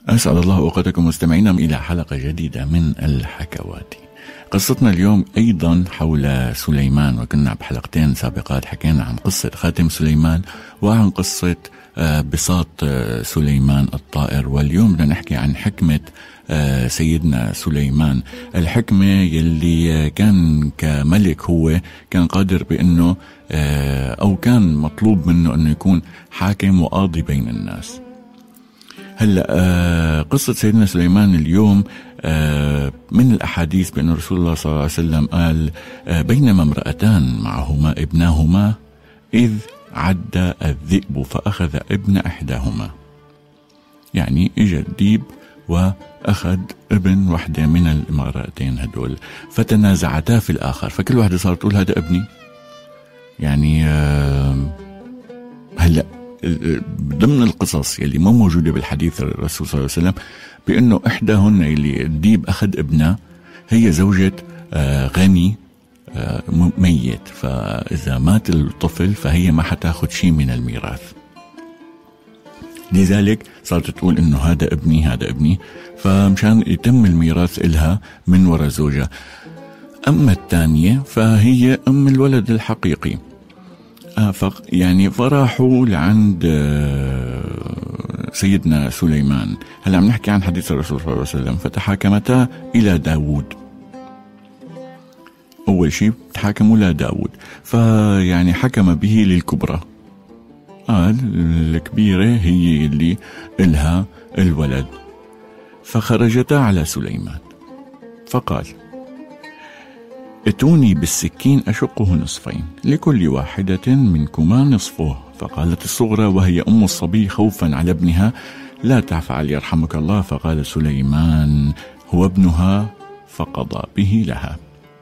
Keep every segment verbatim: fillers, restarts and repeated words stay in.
أسعد الله أوقاتكم مستمعينا إلى حلقة جديدة من الحكوات. قصتنا اليوم أيضا حول سليمان، وكنا بحلقتين سابقات حكينا عن قصة خاتم سليمان وعن قصة بساط سليمان الطائر، واليوم بدنا نحكي عن حكمة سيدنا سليمان، الحكمة يلي كان كملك هو كان قادر بأنه أو كان مطلوب منه أنه يكون حاكم وقاضي بين الناس. هلأ قصة سيدنا سليمان اليوم من الأحاديث بأن رسول الله صلى الله عليه وسلم قال: بينما امرأتان معهما ابناهما إذ عد الذئب فأخذ ابن إحداهما. يعني إجا الديب وأخذ ابن واحدة من المرأتين هدول، فتنازعتا في الآخر، فكل واحدة صارت تقول هذا ابني. يعني هلأ ضمن القصص يلي ما موجودة بالحديث الرسول صلى الله عليه وسلم بأنه إحداهن اللي الديب أخذ ابنها هي زوجة غني ميت، فإذا مات الطفل فهي ما حتاخد شيء من الميراث، لذلك صارت تقول إنه هذا ابني هذا ابني، فمشان يتم الميراث إلها من وراء زوجها. أما الثانية فهي أم الولد الحقيقي. آه يعني فراحوا لعند سيدنا سليمان. هلا عم نحكي عن حديث الرسول صلى الله عليه وسلم. فتحاكمتا إلى داود. أول شيء تحاكموا إلى داود، فيعني حكم به للكبرى، قال الكبيرة هي اللي إلها الولد. فخرجتا على سليمان فقال: ائتوني بالسكين أشقه نصفين لكل واحدة منكما نصفه. فقالت الصغرى وهي أم الصبي خوفا على ابنها: لا تفعل يرحمك الله. فقال سليمان: هو ابنها، فقضى به لها.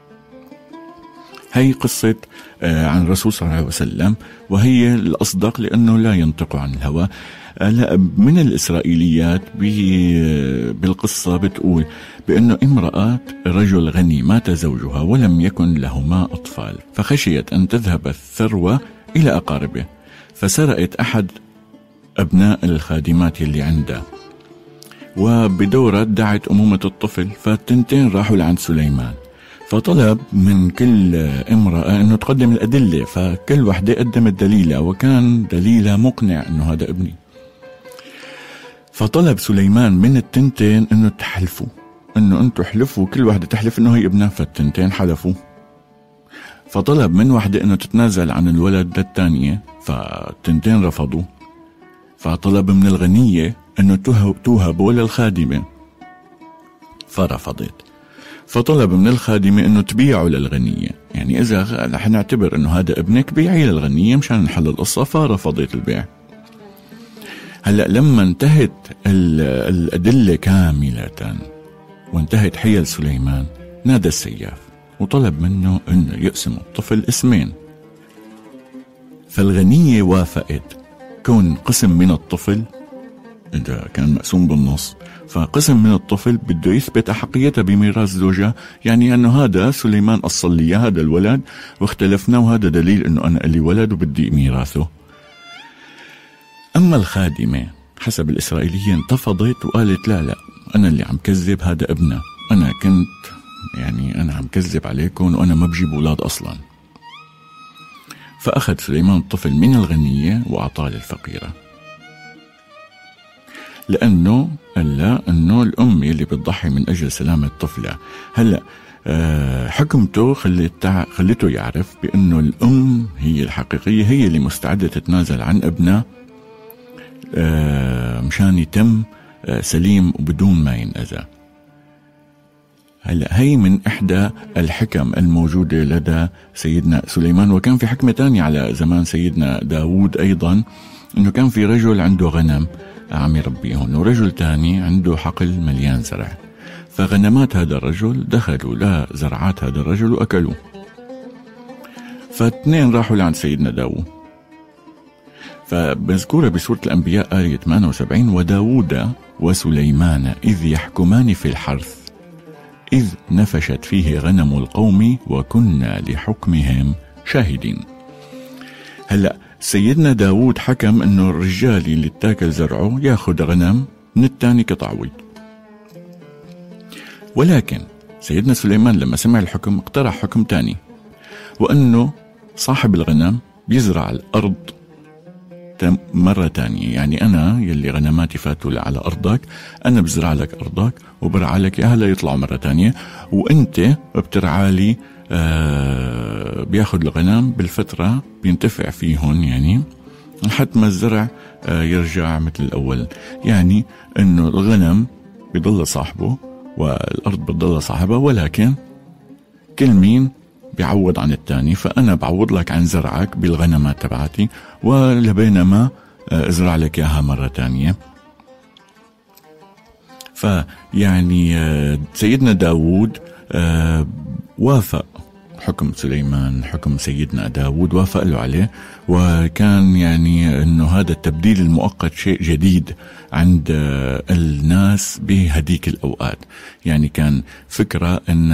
هي قصة عن الرسول صلى الله عليه وسلم، وهي الأصدق لأنه لا ينطق عن الهوى. من الإسرائيليات بالقصة بتقول بأنه امرأة رجل غني مات زوجها ولم يكن لهما أطفال، فخشيت أن تذهب الثروة إلى أقاربه، فسرقت أحد أبناء الخادمات اللي عنده، وبدورة دعت أمومة الطفل، فالتنتين راحوا لعند سليمان، فطلب من كل امرأة أنه تقدم الأدلة، فكل واحدة قدمت دليلة، وكان دليلة مقنع أنه هذا ابني. فطلب سليمان من التنتين أنه تحلفوا، أنه أنتوا حلفوا، كل واحدة تحلف أنه هي ابنها، فالتنتين حلفوا. فطلب من واحدة أنه تتنازل عن الولد للتانية، فالتنتين رفضوا. فطلب من الغنية أنه توهب ولا الخادمة، فرفضت. فطلب من الخادمة أنه تبيعه للغنية، يعني إذا رح نعتبر أنه هذا ابنك بيعيه للغنية مشان نحل القصة، فرفضت البيع. هلأ لما انتهت الأدلة كاملة وانتهت حيل سليمان، نادى السياف وطلب منه أنه يقسم الطفل اسمين. فالغنية وافقت كون قسم من الطفل إذا كان مقسوم بالنص، فقسم من الطفل بده يثبت أحقيته بميراث زوجها، يعني أنه هذا سليمان أصل لي هذا الولد واختلفنا، وهذا دليل أنه أنا لي ولد وبدي ميراثه. أما الخادمة حسب الإسرائيليين انتفضت وقالت: لا لا، أنا اللي عم كذب، هذا ابنه، أنا كنت يعني أنا عم كذب عليكم وأنا ما بجيب أولاد أصلا. فأخذ سليمان الطفل من الغنية وأعطاه للفقيرة، لأنه قال أنه الأم اللي بتضحي من أجل سلامة طفلها. هلأ أه حكمته خلت خلته يعرف بأنه الأم هي الحقيقية، هي اللي مستعدة تتنازل عن ابنها أه مشان يتم أه سليم وبدون ما ينأذى. هلأ هي من إحدى الحكم الموجودة لدى سيدنا سليمان. وكان في حكمة تانية على زمان سيدنا داود أيضا، أنه كان في رجل عنده غنم عم يربيهن، ورجل تاني عنده حقل مليان زرع، فغنمات هذا الرجل دخلوا لزرعات هذا الرجل وأكلوه. فاثنين راحوا لعند سيدنا داود، فمذكورة بسورة الأنبياء آية ثمانية وسبعين: وداود وسليمان إذ يحكمان في الحرث إذ نفشت فيه غنم القوم وكنا لحكمهم شاهدين. هلأ سيدنا داود حكم أنه الرجال اللي اتاكل زرعه ياخد غنم من الثاني كتعويض. ولكن سيدنا سليمان لما سمع الحكم اقترح حكم تاني، وأنه صاحب الغنم بيزرع الأرض مرة تانية. يعني أنا يلي غنماتي فاتوا على أرضك، أنا بزرع لك أرضك وبرعى لك إياها ليطلعوا مرة تانية، وأنت بترعالي آه بياخد الغنم بالفترة بينتفع فيهن، يعني لحد ما الزرع آه يرجع مثل الأول. يعني أنه الغنم بيضل صاحبه والأرض بتضل صاحبها، ولكن كل مين بيعوض عن التاني. فأنا بعوض لك عن زرعك بالغنمات تبعتي، ولبينما ازرع لك اياها مرة تانية. فيعني سيدنا داود وافق حكم سليمان، حكم سيدنا داود وافق له عليه، وكان يعني انه هذا التبديل المؤقت شيء جديد عند الناس بهديك الاوقات. يعني كان فكرة ان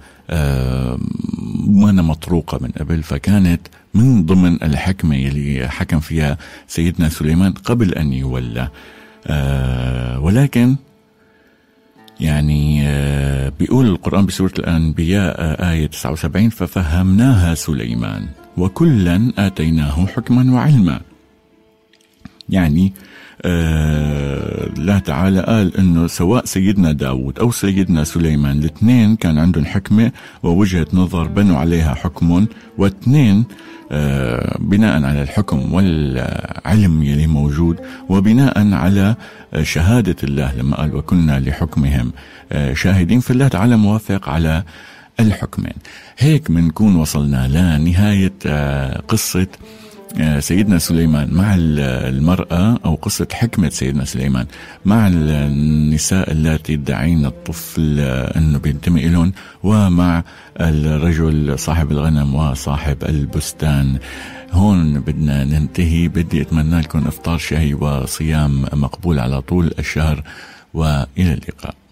ما أنا مطروقة من قبل، فكانت من ضمن الحكمة اللي حكم فيها سيدنا سليمان قبل أن يولى. آه ولكن يعني آه بيقول القرآن بسورة الأنبياء آه آية تسعة وسبعين: ففهمناها سليمان وكلا آتيناه حكما وعلما. يعني آه الله تعالى قال انه سواء سيدنا داود او سيدنا سليمان الاثنين كان عندهم حكمة ووجهة نظر بنوا عليها حكم، واثنين آه بناء على الحكم والعلم يلي موجود، وبناء على شهادة الله لما قال وكنا لحكمهم آه شاهدين، فالله تعالى موافق على الحكمين. هيك منكون وصلنا لنهاية آه قصة سيدنا سليمان مع المرأة، أو قصة حكمة سيدنا سليمان مع النساء التي يدعين الطفل أنه بينتمي إلهم، ومع الرجل صاحب الغنم وصاحب البستان. هون بدنا ننتهي. بدي أتمنى لكم إفطار شهي وصيام مقبول على طول الشهر، وإلى اللقاء.